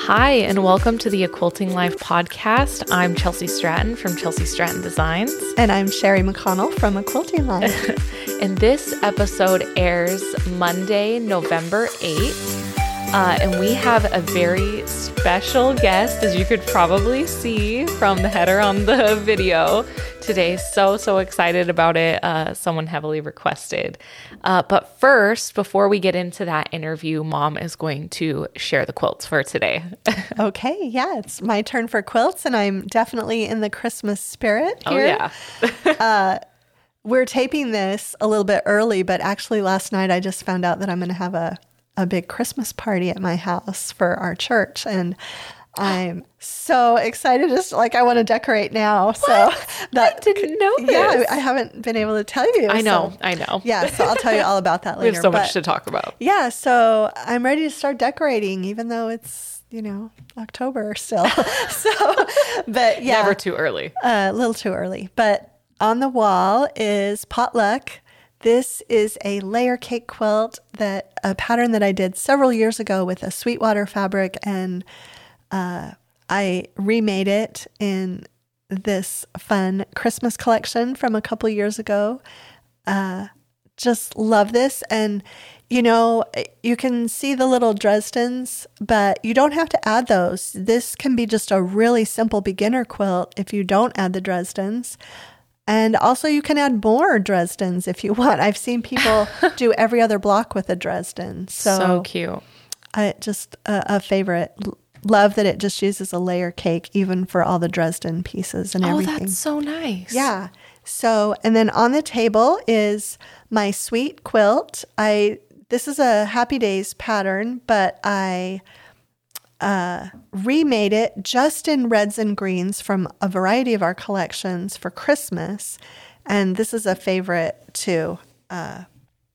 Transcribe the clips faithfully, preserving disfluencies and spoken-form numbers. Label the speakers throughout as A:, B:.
A: Hi, and welcome to the A Quilting Life podcast. I'm Chelsea Stratton from Chelsea Stratton Designs.
B: And I'm Sherry McConnell from A Quilting Life.
A: And this episode airs Monday, November eighth. Uh, and we have a very special guest, as you could probably see from the header on the video today. So, so excited about it. Uh, someone heavily requested. Uh, but first, before we get into that interview, Mom is going to share the quilts for today.
B: Okay, yeah, it's my turn for quilts, and I'm definitely in the Christmas spirit here.
A: Oh, yeah.
B: uh, we're taping this a little bit early, but actually last night I just found out that I'm going to have a a big Christmas party at my house for our church. And I'm so excited. Just like, I want to decorate now.
A: What?
B: So that,
A: I didn't know this.
B: Yeah, I haven't been able to tell you.
A: I know,
B: so,
A: I know.
B: Yeah, so I'll tell you all about that later.
A: We have so
B: but,
A: much to talk about.
B: Yeah, so I'm ready to start decorating, even though it's, you know, October still. so, but yeah.
A: Never too early.
B: Uh, a little too early. But on the wall is Potluck. This is a layer cake quilt, that a pattern that I did several years ago with a Sweetwater fabric, and uh, I remade it in this fun Christmas collection from a couple years ago. Uh, just love this. And, you know, you can see the little Dresdens, but you don't have to add those. This can be just a really simple beginner quilt if you don't add the Dresdens. And also you can add more Dresdens if you want. I've seen people do every other block with a Dresden. So,
A: so cute.
B: I just a, a favorite. Love that it just uses a layer cake even for all the Dresden pieces and everything.
A: Oh, that's so nice.
B: Yeah. So, and then on the table is my sweet quilt. I this is a Happy Days pattern, but I Uh, remade it just in reds and greens from a variety of our collections for Christmas. And this is a favorite too. Uh,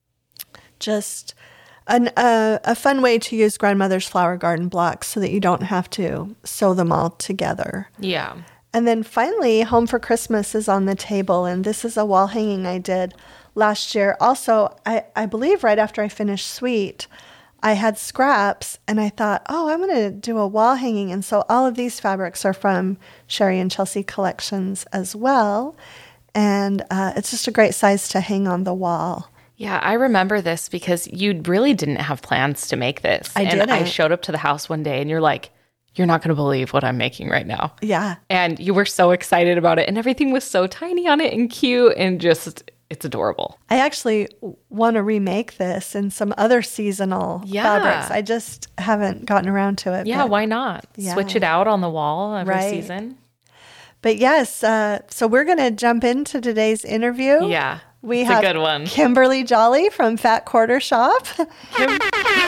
B: just an, uh, a fun way to use grandmother's flower garden blocks so that you don't have to sew them all together.
A: Yeah.
B: And then finally, Home for Christmas is on the table. And this is a wall hanging I did last year. Also, I, I believe right after I finished Sweet, I had scraps, and I thought, oh, I'm going to do a wall hanging. And so all of these fabrics are from Sherry and Chelsea collections as well. And uh, it's just a great size to hang on the wall.
A: Yeah, I remember this because you really didn't have plans to make this.
B: I
A: and
B: didn't.
A: I showed up to the house one day, and you're like, you're not going to believe what I'm making right now.
B: Yeah.
A: And you were so excited about it, and everything was so tiny on it and cute, and just... it's adorable.
B: I actually want to remake this in some other seasonal
A: yeah.
B: fabrics. I just haven't gotten around to it.
A: Yeah,
B: but,
A: why not?
B: Yeah.
A: Switch it out on the wall every
B: right.
A: season.
B: But yes, uh, so we're going to jump into today's interview.
A: Yeah,
B: we
A: it's
B: have
A: a good one.
B: Kimberly Jolly from Fat Quarter Shop.
A: Kim-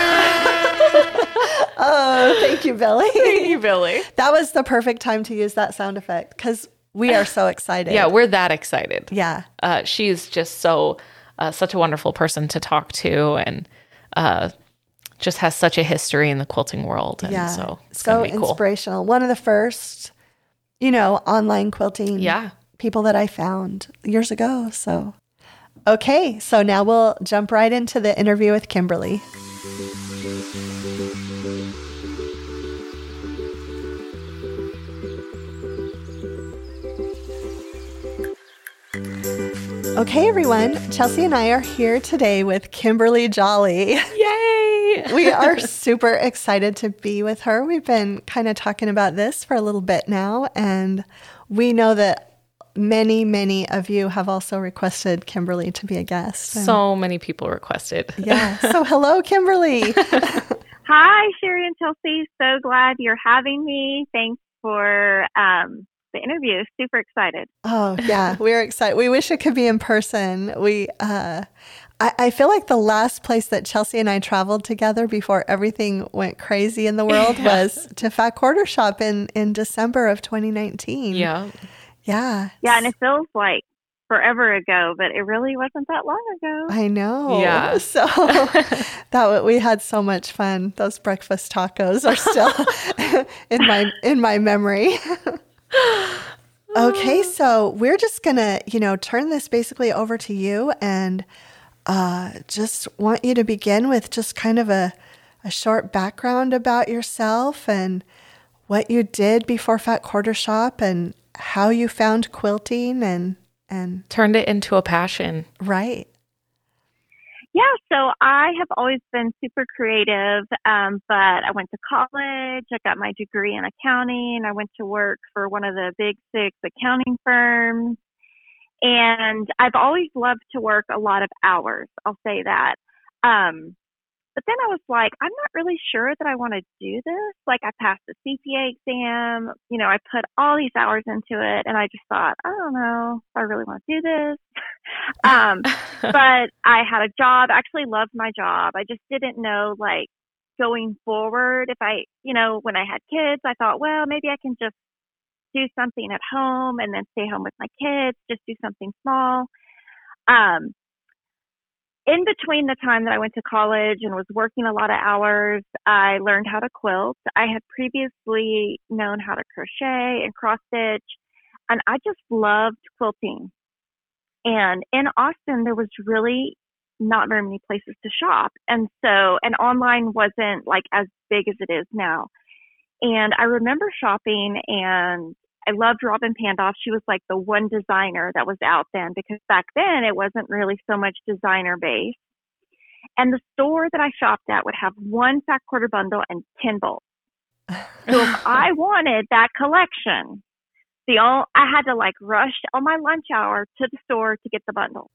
B: Oh, thank you, Billy.
A: Thank you, Billy.
B: That was the perfect time to use that sound effect because we are so excited.
A: Yeah, we're that excited.
B: Yeah.
A: Uh, she's just so, uh, such a wonderful person to talk to, and uh, just has such a history in the quilting world. And
B: yeah.
A: so it's
B: so
A: gonna be cool.
B: Inspirational. One of the first, you know, online quilting
A: yeah.
B: people that I found years ago. So, okay. So now we'll jump right into the interview with Kimberly. Okay, everyone. Chelsea and I are here today with Kimberly Jolly.
A: Yay!
B: We are super excited to be with her. We've been kind of talking about this for a little bit now, and we know that many, many of you have also requested Kimberly to be a guest. And
A: so many people requested.
B: yeah. So hello, Kimberly.
C: Hi, Sherry and Chelsea. So glad you're having me. Thanks for um, the interview. Super excited.
B: Oh, yeah. We're excited. We wish it could be in person. We, uh, I, I feel like the last place that Chelsea and I traveled together before everything went crazy in the world yeah. was to Fat Quarter Shop in, in December of twenty nineteen.
A: Yeah.
B: Yeah.
C: Yeah. And it feels like forever ago, but it really wasn't that long ago.
B: I know.
A: Yeah.
B: So that we had so much fun. Those breakfast tacos are still in my in my memory. Okay, so we're just gonna, you know, turn this basically over to you, and uh, just want you to begin with just kind of a a short background about yourself and what you did before Fat Quarter Shop and how you found quilting and and
A: turned it into a passion.
B: Right.
C: Yeah, so I have always been super creative, um, but I went to college. I got my degree in accounting. I went to work for one of the big six accounting firms. And I've always loved to work a lot of hours. I'll say that. Um, but then I was like, I'm not really sure that I want to do this. Like I passed the C P A exam, you know, I put all these hours into it and I just thought, I don't know if I really want to do this. um, but I had a job, actually loved my job. I just didn't know like going forward if I, you know, when I had kids, I thought, well, maybe I can just do something at home and then stay home with my kids, just do something small. Um, in between the time that I went to college and was working a lot of hours, I learned how to quilt. I had previously known how to crochet and cross stitch, and I just loved quilting. And in Austin, there was really not very many places to shop. And so, and online wasn't like as big as it is now. And I remember shopping and I loved Robin Pandoff. She was like the one designer that was out then because back then it wasn't really so much designer based. And the store that I shopped at would have one fat quarter bundle and ten bolts. So if I wanted that collection, the only, I had to like rush on my lunch hour to the store to get the bundle.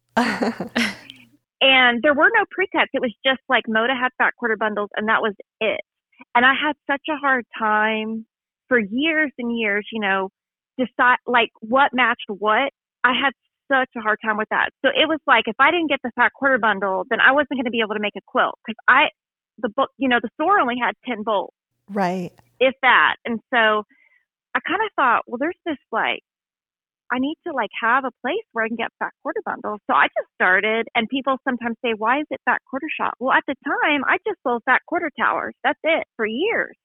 C: And there were no pre-cuts. It was just like Moda had fat quarter bundles and that was it. And I had such a hard time for years and years, you know, decide like what matched what. I had such a hard time with that. So it was like, if I didn't get the fat quarter bundle, then I wasn't going to be able to make a quilt because I, the book, you know, the store only had ten bolts.
B: Right.
C: If that. And so I kind of thought, well, there's this like, I need to like have a place where I can get fat quarter bundles. So I just started, and people sometimes say, why is it Fat Quarter Shop? Well, at the time I just sold fat quarter towers. That's it for years.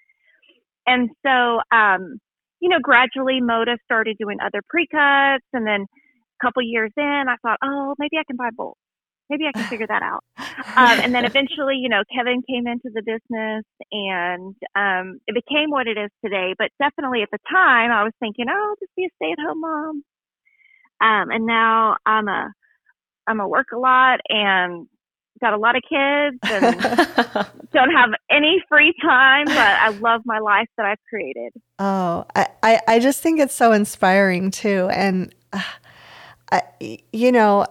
C: And so, um, you know, gradually Moda started doing other pre-cuts. And then a couple years in, I thought, oh, maybe I can buy bolts. Maybe I can figure that out. Um, and then eventually, you know, Kevin came into the business and um, it became what it is today. But definitely at the time, I was thinking, oh, I'll just be a stay-at-home mom. Um, and now I'm a I'm a work a lot and got a lot of kids and don't have any free time, but I love my life that I've created.
B: Oh, I, I, I just think it's so inspiring too. And, uh, I, you know,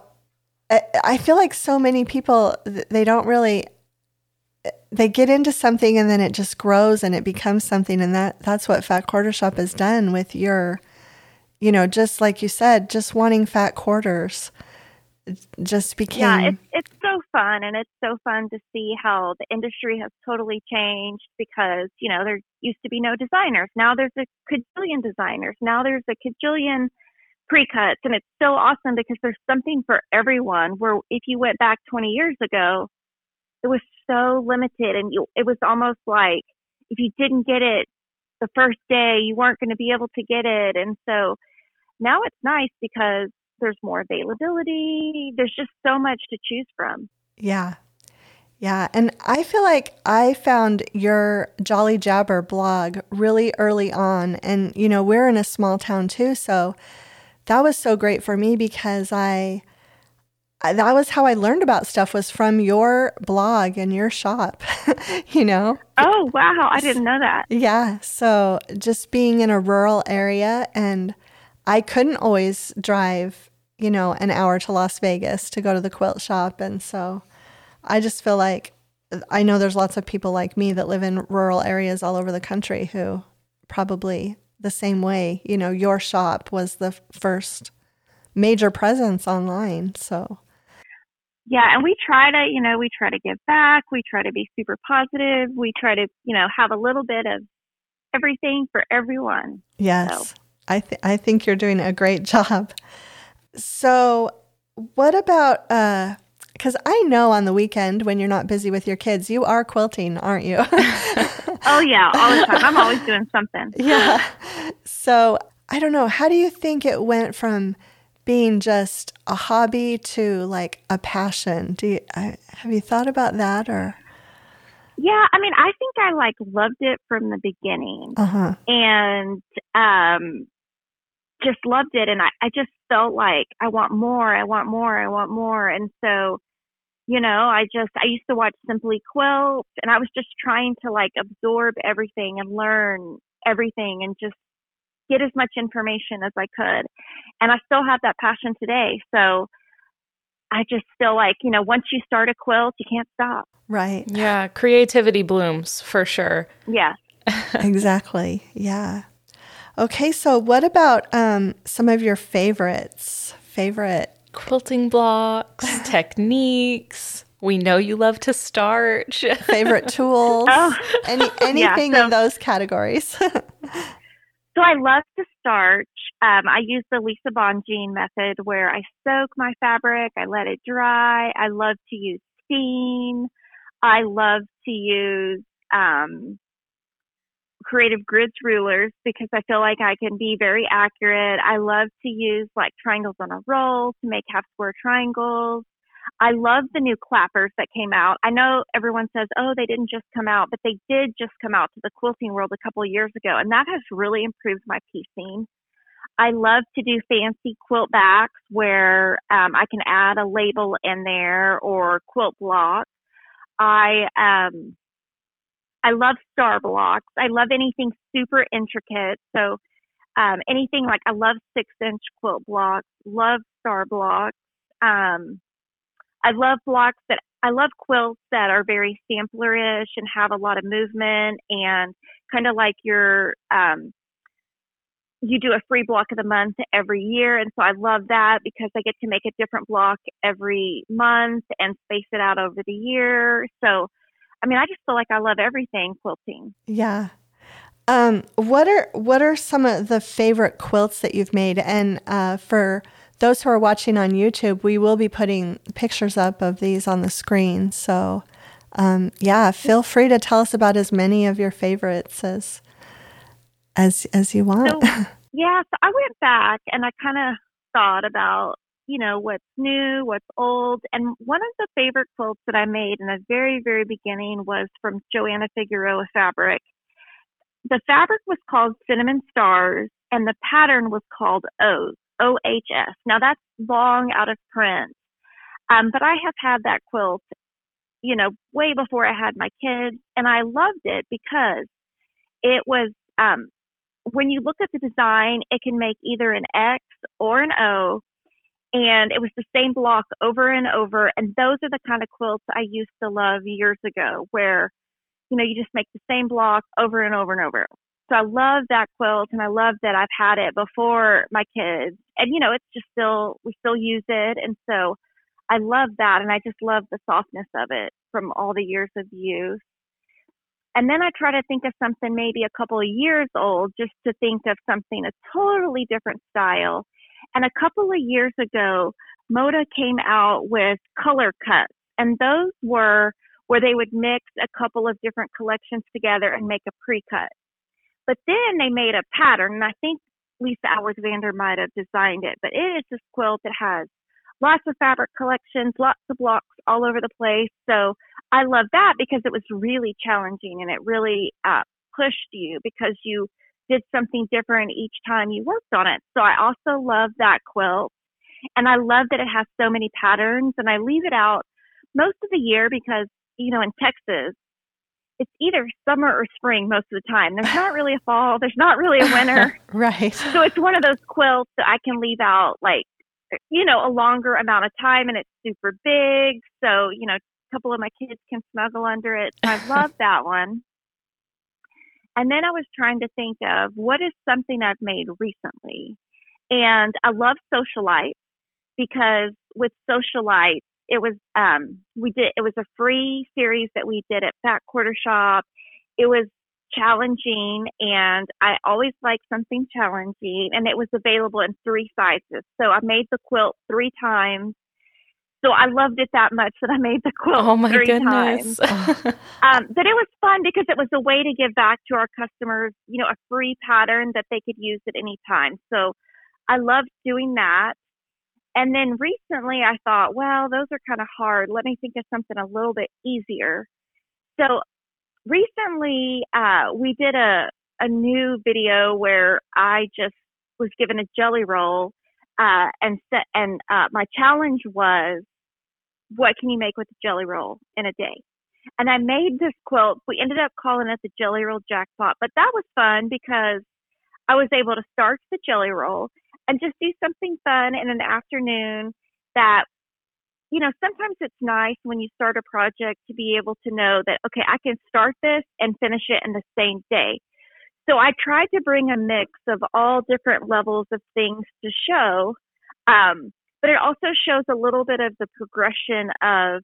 B: I feel like so many people, they don't really, they get into something and then it just grows and it becomes something. And that that's what Fat Quarter Shop has done with your, you know, just like you said, just wanting fat quarters just became.
C: Yeah, it's, it's so fun. And it's so fun to see how the industry has totally changed because, you know, there used to be no designers. Now there's a cajillion designers. Now there's a cajillion pre-cuts, and it's so awesome because there's something for everyone. Where if you went back twenty years ago, it was so limited, and you, it was almost like if you didn't get it the first day, you weren't going to be able to get it. And so now it's nice because there's more availability. There's just so much to choose from.
B: Yeah. Yeah. And I feel like I found your Jolly Jabber blog really early on. And, you know, we're in a small town too. So that was so great for me because I, I that was how I learned about stuff was from your blog and your shop, you know?
C: Oh, wow. I didn't know that.
B: Yeah. So just being in a rural area, and I couldn't always drive, you know, an hour to Las Vegas to go to the quilt shop. And so I just feel like I know there's lots of people like me that live in rural areas all over the country who probably the same way, you know, your shop was the first major presence online. So,
C: yeah. And we try to, you know, we try to give back. We try to be super positive. We try to, you know, have a little bit of everything for everyone.
B: Yes.
C: So.
B: I, th- I think you're doing a great job. So what about, uh, because I know on the weekend when you're not busy with your kids, you are quilting, aren't you?
C: Oh, yeah, all the time. I'm always doing something.
B: Yeah. So I don't know. How do you think it went from being just a hobby to like a passion? Do you, I, have you thought about that or?
C: Yeah, I mean, I think I like loved it from the beginning
B: Uh-huh.
C: and um just loved it, and I, I just felt like I want more, I want more, I want more. And so, you know, I just I used to watch Simply Quilt, and I was just trying to like absorb everything and learn everything and just get as much information as I could. And I still have that passion today. So I just feel like, you know, once you start a quilt, you can't stop.
B: Right.
A: Yeah, creativity blooms for sure.
C: Yeah.
B: Exactly. Yeah. Okay, so what about um, some of your favorites? Favorite
A: Quilting blocks, techniques. We know you love to starch.
B: favorite tools?
C: Oh,
B: Any anything
C: yeah, so,
B: in those categories?
C: So I love to starch. Um, I use the Lisa Bonjean method where I soak my fabric, I let it dry. I love to use steam. I love to use um, creative grids rulers because I feel like I can be very accurate. I love to use like triangles on a roll to make half square triangles. I love the new clappers that came out. I know everyone says, oh, they didn't just come out, but they did just come out to the quilting world a couple of years ago, and that has really improved my piecing. I love to do fancy quilt backs where um, I can add a label in there or quilt blocks. I um, I love star blocks. I love anything super intricate. So um, anything like I love six inch quilt blocks. Love star blocks. Um, I love blocks that I love quilts that are very samplerish and have a lot of movement and kind of like your um you do a free block of the month every year. And so I love that because I get to make a different block every month and space it out over the year. So I mean, I just feel like I love everything quilting.
B: Yeah. Um, what are what are some of the favorite quilts that you've made? And uh, for those who are watching on YouTube, we will be putting pictures up of these on the screen. So, um, yeah, feel free to tell us about as many of your favorites as as as you want.
C: So yeah, so I went back and I kind of thought about, you know, what's new, what's old. And one of the favorite quilts that I made in the very, very beginning was from Joanna Figueroa fabric. The fabric was called Cinnamon Stars and the pattern was called O's, O H S. Now that's long out of print. Um, but I have had that quilt, you know, way before I had my kids. And I loved it because it was, um, when you look at the design, it can make either an X or an O. And it was the same block over and over. And those are the kind of quilts I used to love years ago where, you know, you just make the same block over and over and over. So I love that quilt and I love that I've had it before my kids. And, you know, it's just still, we still use it. And so I love that. And I just love the softness of it from all the years of use. And then I try to think of something maybe a couple of years old, just to think of something a totally different style. And a couple of years ago, Moda came out with color cuts. And those were where they would mix a couple of different collections together and make a pre-cut. But then they made a pattern, and I think Lisa Alexander might have designed it. But it is this quilt that has lots of fabric collections, lots of blocks all over the place. So I love that because it was really challenging and it really uh, pushed you because you did something different each time you worked on it. So I also love that quilt. And I love that it has so many patterns. And I leave it out most of the year because, you know, in Texas, it's either summer or spring most of the time. There's not really a fall. There's not really a winter.
B: Right.
C: So it's one of those quilts that I can leave out like, you know, a longer amount of time and it's super big. So, you know, a couple of my kids can snuggle under it. So I love that one. And then I was trying to think of what is something I've made recently. And I love Socialite because with Socialite, it was, um, we did, it was a free series that we did at Fat Quarter Shop. It was challenging and I always like something challenging and it was available in three sizes. So I made the quilt three times. So I loved it that much that I made the quilt
A: Oh my
C: three
A: goodness.
C: times. um, but it was fun because it was a way to give back to our customers, you know, a free pattern that they could use at any time. So I loved doing that. And then recently I thought, well, those are kind of hard. Let me think of something a little bit easier. So recently, uh, we did a, a new video where I just was given a jelly roll, uh, and set, and, uh, my challenge was, what can you make with a jelly roll in a day? And I made this quilt. We ended up calling it the Jelly Roll Jackpot, but that was fun because I was able to start the jelly roll and just do something fun in an afternoon that, you know, sometimes it's nice when you start a project to be able to know that, okay, I can start this and finish it in the same day. So I tried to bring a mix of all different levels of things to show, um, but it also shows a little bit of the progression of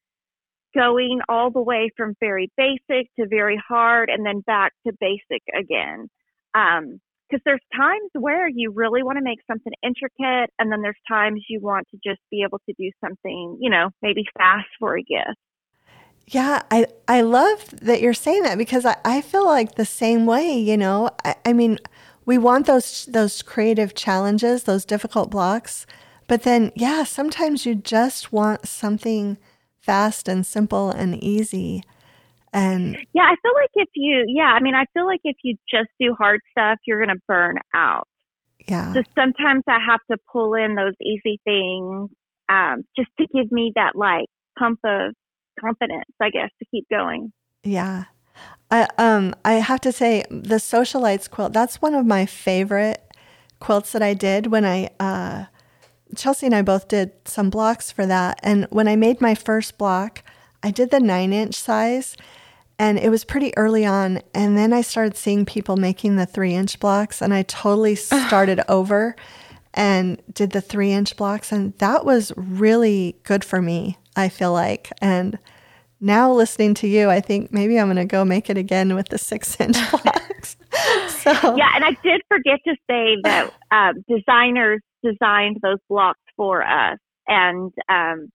C: going all the way from very basic to very hard and then back to basic again. Um, because there's times where you really want to make something intricate, and then there's times you want to just be able to do something, you know, maybe fast for a gift.
B: Yeah, I, I love that you're saying that because I, I feel like the same way, you know. I, I mean, we want those those creative challenges, those difficult blocks, but then, yeah, sometimes you just want something fast and simple and easy. And
C: yeah, I feel like if you, yeah, I mean, I feel like if you just do hard stuff, you're going to burn out.
B: Yeah.
C: So sometimes I have to pull in those easy things, um, just to give me that like pump of confidence, I guess, to keep going.
B: Yeah. I, um, I have to say the Socialites quilt, that's one of my favorite quilts that I did when I, uh, Chelsea and I both did some blocks for that. And when I made my first block, I did the nine inch size. And it was pretty early on. And then I started seeing people making the three inch blocks. And I totally started over and did the three inch blocks. And that was really good for me, I feel like. And now listening to you, I think maybe I'm going to go make it again with the six inch blocks. So
C: yeah. And I did forget to say that uh, designers designed those blocks for us. And, um,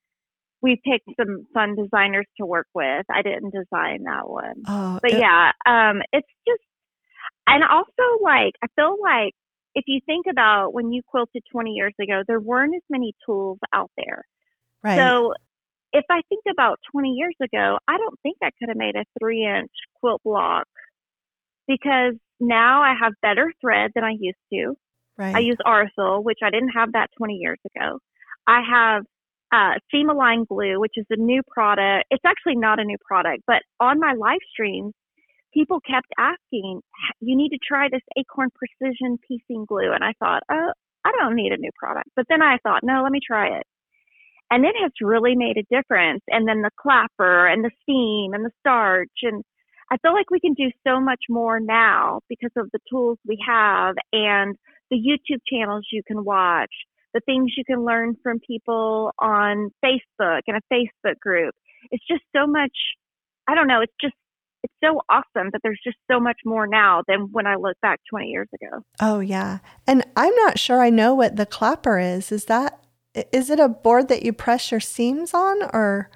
C: we picked some fun designers to work with. I didn't design that one.
B: Oh,
C: but
B: it,
C: yeah, um, it's just, and also like, I feel like if you think about when you quilted twenty years ago, there weren't as many tools out there.
B: right.
C: So if I think about twenty years ago, I don't think I could have made a three inch quilt block because now I have better thread than I used to.
B: right.
C: I use Arthur, which I didn't have that twenty years ago. I have Uh, Seam-Align glue, which is a new product. It's actually not a new product, but on my live streams, people kept asking, you need to try this Acorn Precision piecing glue. And I thought, oh, I don't need a new product. But then I thought, no, let me try it. And it has really made a difference. And then the clapper and the seam and the starch. And I feel like we can do so much more now because of the tools we have and the YouTube channels you can watch, the things you can learn from people on Facebook and a Facebook group. It's just so much, I don't know, it's just, it's so awesome that there's just so much more now than when I look back twenty years ago.
B: Oh, yeah. And I'm not sure I know what the clapper is. Is that, is it a board that you press your seams on or?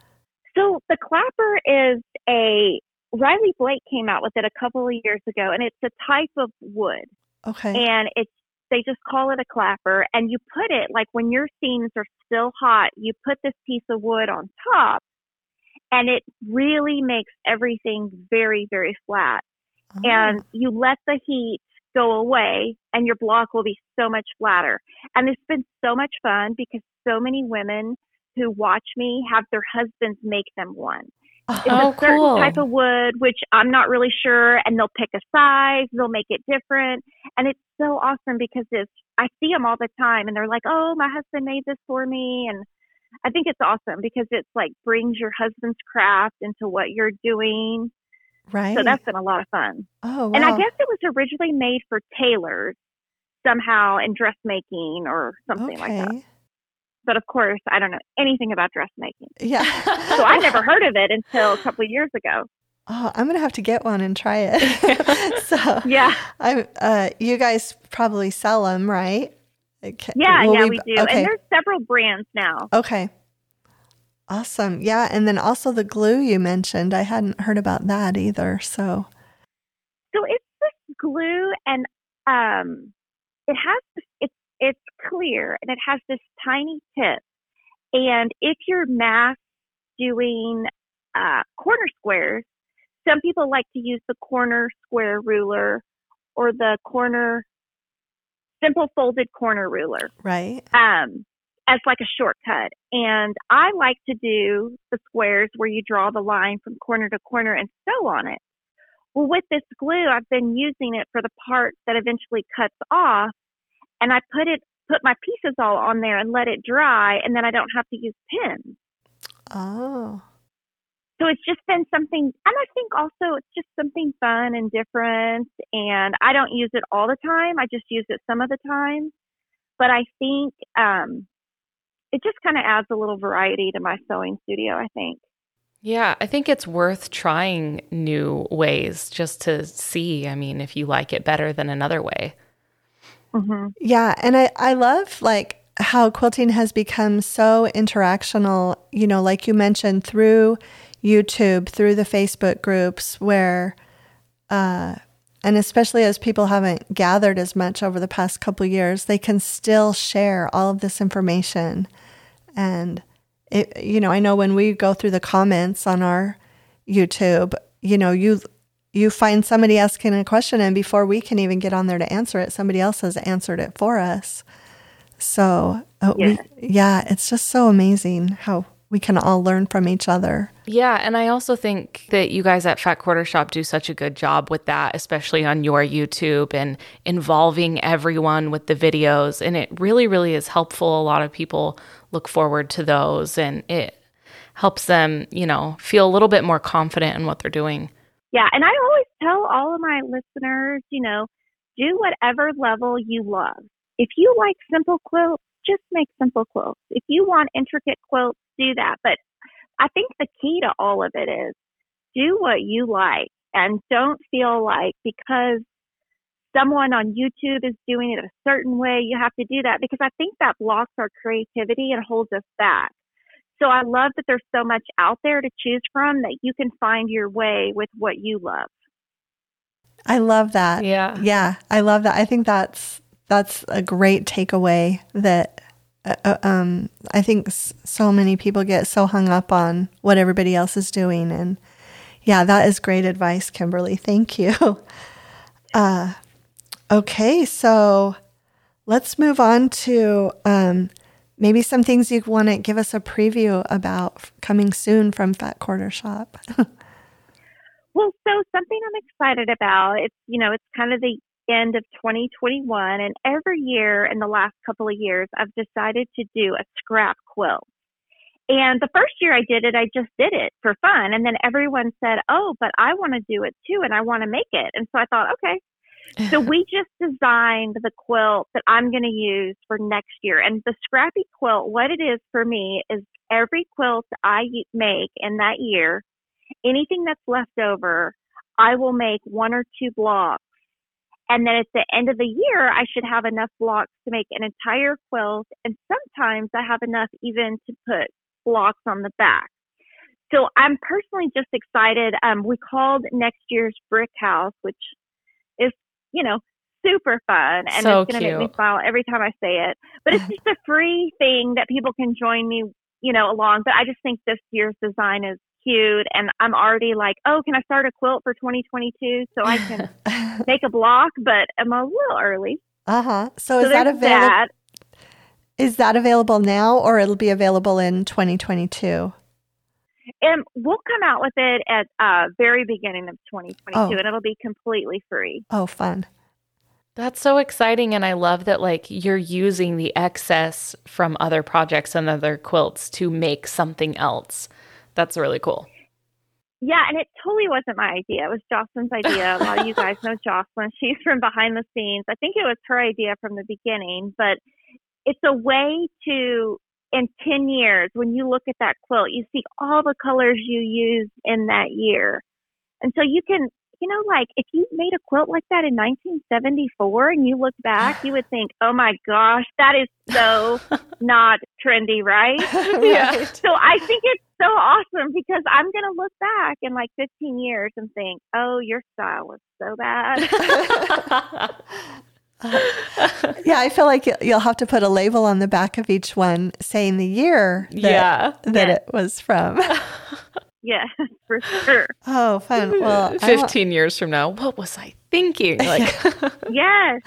C: So the clapper is a, Riley Blake came out with it a couple of years ago, and it's a type of wood.
B: Okay.
C: And it's, they just call it a clapper, and you put it like when your seams are still hot, you put this piece of wood on top, and it really makes everything very, very flat.
B: Oh.
C: And you let the heat go away, and your block will be so much flatter. And it's been so much fun because so many women who watch me have their husbands make them one. It's
A: Oh,
C: a certain
A: cool.
C: type of wood, which I'm not really sure, and they'll pick a size, they'll make it different, and it's so awesome because it's, I see them all the time, and they're like, oh, my husband made this for me, and I think it's awesome because it's like brings your husband's craft into what you're doing,
B: Right.
C: so that's been a lot of fun.
B: Oh, wow.
C: And I guess it was originally made for tailors somehow in dressmaking or something like that.
B: Okay.
C: But of course, I don't know anything about dressmaking.
B: Yeah.
C: So I never heard of it until a couple of years ago.
B: Oh, I'm gonna have to get one and try it. So
C: Yeah.
B: I'm. Uh, you guys probably sell them, right? Okay.
C: Yeah,
B: Will
C: yeah, we do.
B: Okay.
C: And there's several brands now.
B: Okay. Awesome. Yeah, and then also the glue you mentioned. I hadn't heard about that either. So.
C: So it's this glue, and um, it has this, it's it's clear, and it has this tiny tip. And if you're mass doing uh, corner squares, some people like to use the corner square ruler or the corner, simple folded corner ruler.
B: Right.
C: Um, as like a shortcut. And I like to do the squares where you draw the line from corner to corner and sew on it. Well, with this glue, I've been using it for the part that eventually cuts off, and I put it, put my pieces all on there and let it dry, and then I don't have to use pins.
B: Oh.
C: So it's just been something, and I think also it's just something fun and different, and I don't use it all the time. I just use it some of the time. But I think um, it just kind of adds a little variety to my sewing studio, I think.
A: Yeah, I think it's worth trying new ways just to see, I mean, if you like it better than another way.
B: Mm-hmm. Yeah, and I, I love like how quilting has become so interactional, you know, like you mentioned, through YouTube, through the Facebook groups where, uh, and especially as people haven't gathered as much over the past couple of years, they can still share all of this information. And, it, you know, I know when we go through the comments on our YouTube, you know, you you find somebody asking a question, and before we can even get on there to answer it, somebody else has answered it for us. So, uh,
C: yeah.
B: we, yeah, it's just so amazing how we can all learn from each other.
A: Yeah, and I also think that you guys at Fat Quarter Shop do such a good job with that, especially on your YouTube and involving everyone with the videos. And it really, really is helpful. A lot of people look forward to those, and it helps them, you know, feel a little bit more confident in what they're doing.
C: Yeah, and I always tell all of my listeners, you know, do whatever level you love. If you like simple quilts, just make simple quilts. If you want intricate quilts, do that. But I think the key to all of it is do what you like, and don't feel like because someone on YouTube is doing it a certain way, you have to do that, because I think that blocks our creativity and holds us back. So I love that there's so much out there to choose from that you can find your way with what you love.
B: I love that.
A: Yeah.
B: Yeah, I love that. I think that's that's a great takeaway that uh, um, I think so many people get so hung up on what everybody else is doing. And yeah, that is great advice, Kimberly. Thank you. Uh, okay, so let's move on to um, maybe some things you want to give us a preview about coming soon from Fat Quarter Shop.
C: Well, so something I'm excited about, it's, you know, it's kind of the end of twenty twenty-one, and every year in the last couple of years, I've decided to do a scrap quilt. And the first year I did it, I just did it for fun. And then everyone said, oh, but I want to do it too, and I want to make it. And so I thought, okay. So we just designed the quilt that I'm going to use for next year. And the scrappy quilt, what it is for me is every quilt I make in that year, anything that's left over, I will make one or two blocks. And then at the end of the year, I should have enough blocks to make an entire quilt. And sometimes I have enough even to put blocks on the back. So I'm personally just excited. Um, we called next year's Brick House, which is, you know, super fun. And
A: so
C: it's going to make me smile every time I say it. But it's just a free thing that people can join me, you know, along. But I just think this year's design is cute, and I'm already like, oh, can I start a quilt for twenty twenty-two so I can make a block? But I'm a little early.
B: Uh-huh. So,
C: so
B: is that available?
C: That.
B: Is that available now, or it'll be available in twenty twenty-two?
C: And we'll come out with it at uh very beginning of twenty twenty-two,
B: oh.
C: and it'll be completely free.
B: Oh, fun.
A: That's so exciting. And I love that, like, you're using the excess from other projects and other quilts to make something else. That's really cool.
C: Yeah, and it totally wasn't my idea. It was Jocelyn's idea. A lot of you guys know Jocelyn. She's from behind the scenes. I think it was her idea from the beginning, but it's a way to, in ten years, when you look at that quilt, you see all the colors you used in that year. And so you can, you know, like if you made a quilt like that in nineteen seventy-four and you look back, you would think, oh my gosh, that is so not trendy, right?
A: Yeah.
C: So I think it's so awesome because I'm going to look back in like fifteen years and think, oh, your style was so bad.
B: uh, yeah, I feel like you'll have to put a label on the back of each one saying the year that,
A: yeah.
B: that
C: yeah.
B: it was from.
C: Yes, for sure.
B: Oh, fun. Well, I
A: fifteen years from now, what was I thinking? Like,
C: Yes.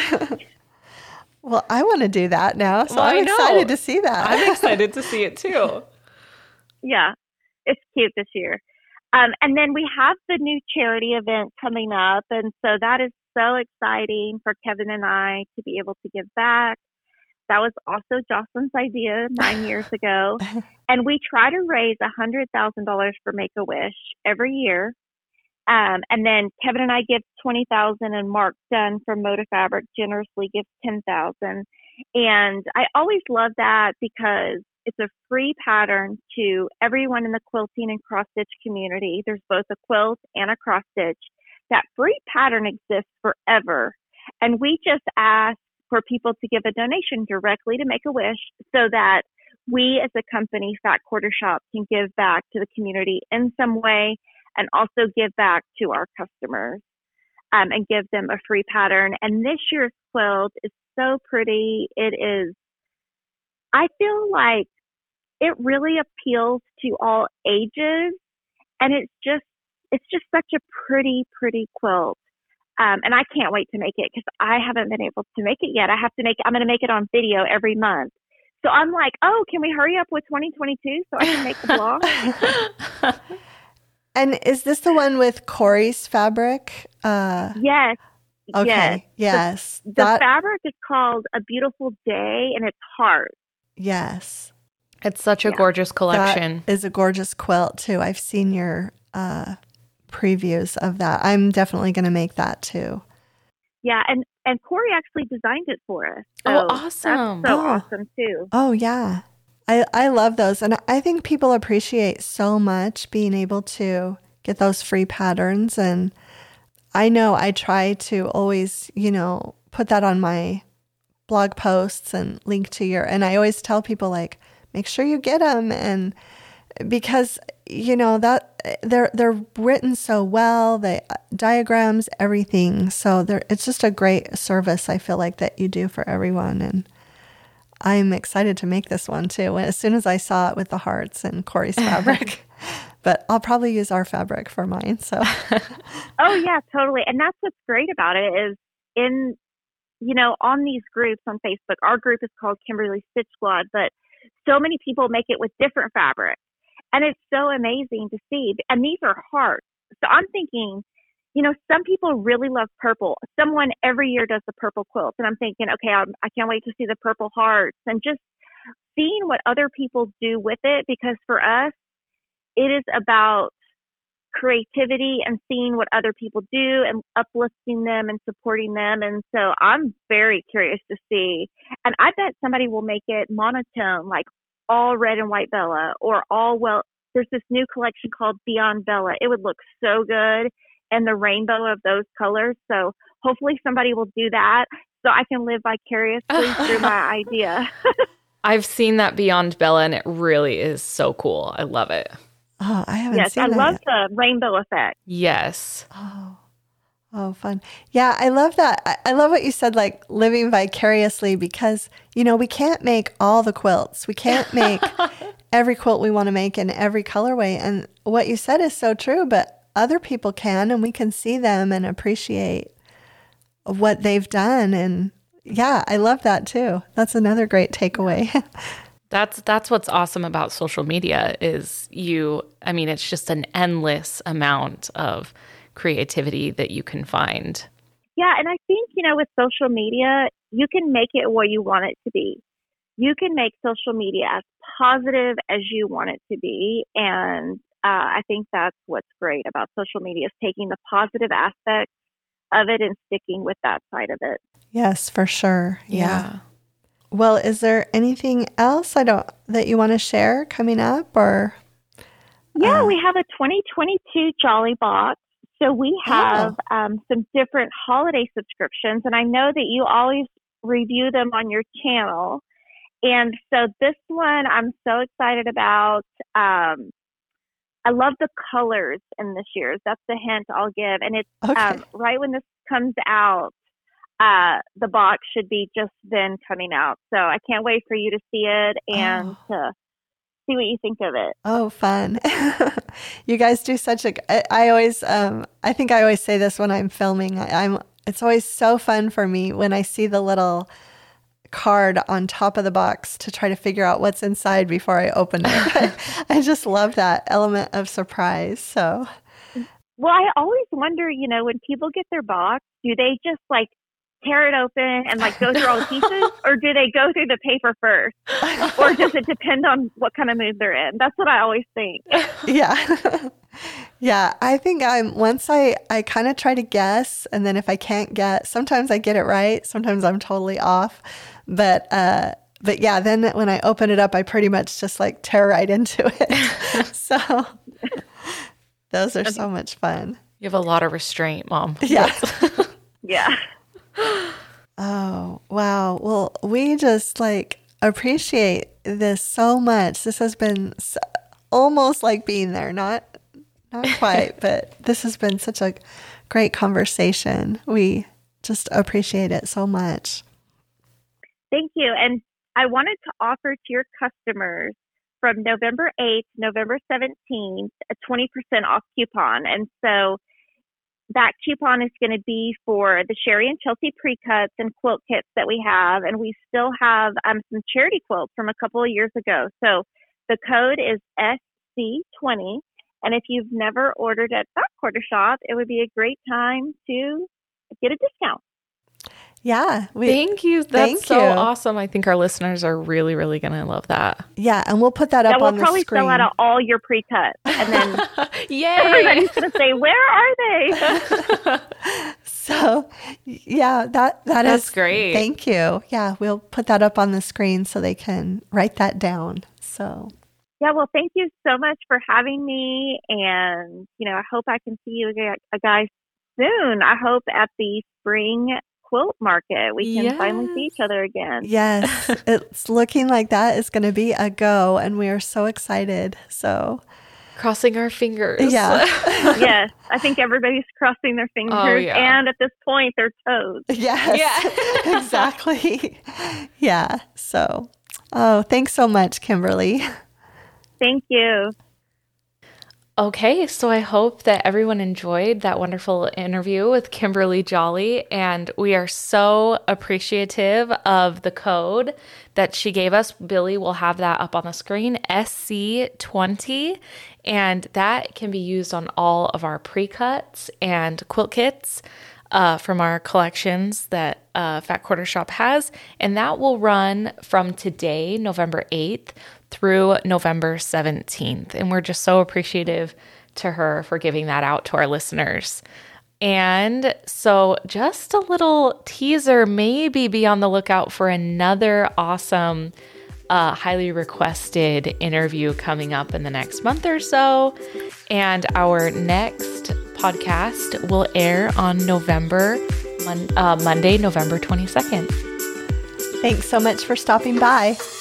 B: Well, I want to do that now, so
A: Well, I
B: I'm
A: know.
B: excited to see that.
A: I'm excited to see it too.
C: Yeah, it's cute this year. Um, and then we have the new charity event coming up. And so that is so exciting for Kevin and I to be able to give back. That was also Jocelyn's idea nine years ago. And we try to raise one hundred thousand dollars for Make-A-Wish every year. Um, and then Kevin and I give twenty thousand dollars, and Mark Dunn from Motifabric generously gives ten thousand dollars. And I always love that because it's a free pattern to everyone in the quilting and cross stitch community. There's both a quilt and a cross stitch. That free pattern exists forever. And we just ask for people to give a donation directly to Make-A-Wish so that we as a company, Fat Quarter Shop, can give back to the community in some way and also give back to our customers um, and give them a free pattern. And this year's quilt is so pretty. It is, I feel like it really appeals to all ages, and it's just, it's just such a pretty, pretty quilt. Um, and I can't wait to make it because I haven't been able to make it yet. I have to make, I'm going to make it on video every month. So I'm like, oh, can we hurry up with twenty twenty-two so I can make the blog?
B: And is this the one with Corey's fabric? Uh,
C: Yes.
B: okay.
C: Yes.
B: Yes.
C: The, the
B: that,
C: fabric is called A Beautiful Day, and it's heart.
B: yes.
A: It's such a
C: Yeah.
A: gorgeous collection.
B: That is a gorgeous quilt too. I've seen your uh, previews of that. I'm definitely going to make that too.
C: Yeah, and, and Corey actually designed it for us. So
A: Oh, awesome.
C: That's so
B: Oh.
C: awesome, too.
B: Oh, yeah. I, I love those. And I think people appreciate so much being able to get those free patterns. And I know I try to always, you know, put that on my blog posts and link to your, and I always tell people like, make sure you get them. And because, you know, that they're, they're written so well, they diagrams, everything. So they're, it's just a great service. I feel like that you do for everyone. And I'm excited to make this one too. As soon as I saw it with the hearts and Corey's fabric, but I'll probably use our fabric for mine. So,
C: Oh, yeah, totally. And that's what's great about it is in, you know, on these groups on Facebook, our group is called Kimberly Stitch Squad, but so many people make it with different fabric. And it's so amazing to see. And these are hearts. So I'm thinking, you know, some people really love purple. Someone every year does the purple quilt. And I'm thinking, okay, I'm, I can't wait to see the purple hearts and just seeing what other people do with it. Because for us, it is about creativity and seeing what other people do and uplifting them and supporting them. And so I'm very curious to see. And I bet somebody will make it monotone, like all red and white Bella, or all, well, there's this new collection called Beyond Bella. It would look so good. And the rainbow of those colors. So hopefully somebody will do that so I can live vicariously through my idea.
A: I've seen that Beyond Bella, and it really is so cool. I love it.
B: oh, I haven't
C: Yes,
B: seen
C: I
B: that
C: love
B: yet.
C: the rainbow effect.
A: Yes.
B: Oh, oh, fun. Yeah, I love that. I, I love what you said, like living vicariously, because, you know, we can't make all the quilts. We can't make every quilt we want to make in every colorway. And what you said is so true, but other people can, and we can see them and appreciate what they've done. And yeah, I love that too. That's another great takeaway.
A: That's that's what's awesome about social media is you, I mean, it's just an endless amount of creativity that you can find.
C: Yeah, and I think, you know, with social media, you can make it what you want it to be. You can make social media as positive as you want it to be. And uh, I think that's what's great about social media is taking the positive aspects of it and sticking with that side of it.
B: Yes, for sure. Yeah. Well, is there anything else I don't that you want to share coming up, or?
C: Yeah,
B: uh,
C: we have a twenty twenty-two Jolly Box. So we have um, some different holiday subscriptions, and I know that you always review them on your channel. And so this one I'm so excited about. Um, I love the colors in this year's. That's the hint I'll give. And it's
B: Okay.
C: um, right when this comes out, uh, the box should be just then coming out. So I can't wait for you to see it and to see what you think of it.
B: Oh, fun. You guys do such a, I, I always, um, I think I always say this when I'm filming. I, I'm, it's always so fun for me when I see the little card on top of the box to try to figure out what's inside before I open it. I just love that element of surprise. So,
C: well, I always wonder, you know, when people get their box, do they just like tear it open and like go through all the pieces, or do they go through the paper first? Or does it depend on what kind of mood they're in? That's what I always think.
B: Yeah. Yeah. I think I'm, once I, I kind of try to guess, and then if I can't get, sometimes I get it right. Sometimes I'm totally off. But, uh, but yeah, then when I open it up, I pretty much just like tear right into it. So those are so much fun.
A: You have a lot of restraint, Mom.
B: Yeah.
C: Yeah.
B: Oh, wow. Well, we just like appreciate this so much. This has been so, almost like being there, not not quite, but this has been such a great conversation. We just appreciate it so much.
C: Thank you. And I wanted to offer to your customers from November eighth, November seventeenth, a twenty percent off coupon. And so that coupon is going to be for the Sherry and Chelsea pre-cuts and quilt kits that we have. And we still have um, some charity quilts from a couple of years ago. So the code is S C twenty. And if you've never ordered at Fat Quarter Shop, it would be a great time to get a discount.
B: Yeah. We,
A: thank you. That's
B: thank
A: so
B: you.
A: awesome. I think our listeners are really, really going to love that.
B: Yeah. And we'll put that
C: yeah,
B: up
C: we'll
B: on the screen.
C: We'll probably sell out of all your pre-cuts. And then
A: Yay!
C: everybody's going to say, where are they?
B: So yeah, that, that
A: That's
B: is
A: great.
B: Thank you. Yeah. We'll put that up on the screen so they can write that down. So
C: yeah, well, thank you so much for having me. And, you know, I hope I can see you guys soon. I hope at the spring quilt market we can yes. finally see each other again.
B: Yes, it's looking like that is going to be a go, and we are so excited. So
A: crossing our fingers.
B: Yeah.
C: Yes, I think everybody's crossing their fingers, oh, yeah. and at this point their toes.
B: Yes, yeah. Exactly. Yeah. So, oh, thanks so much, Kimberly.
C: Thank you.
A: Okay, so I hope that everyone enjoyed that wonderful interview with Kimberly Jolly, and we are so appreciative of the code that she gave us. Billy will have that up on the screen, S C twenty, and that can be used on all of our pre-cuts and quilt kits uh, from our collections that uh, Fat Quarter Shop has, and that will run from today, November eighth, through November seventeenth. And we're just so appreciative to her for giving that out to our listeners. And so just a little teaser, maybe be on the lookout for another awesome, uh, highly requested interview coming up in the next month or so. And our next podcast will air on November, mon- uh, Monday, November twenty-second.
B: Thanks so much for stopping by.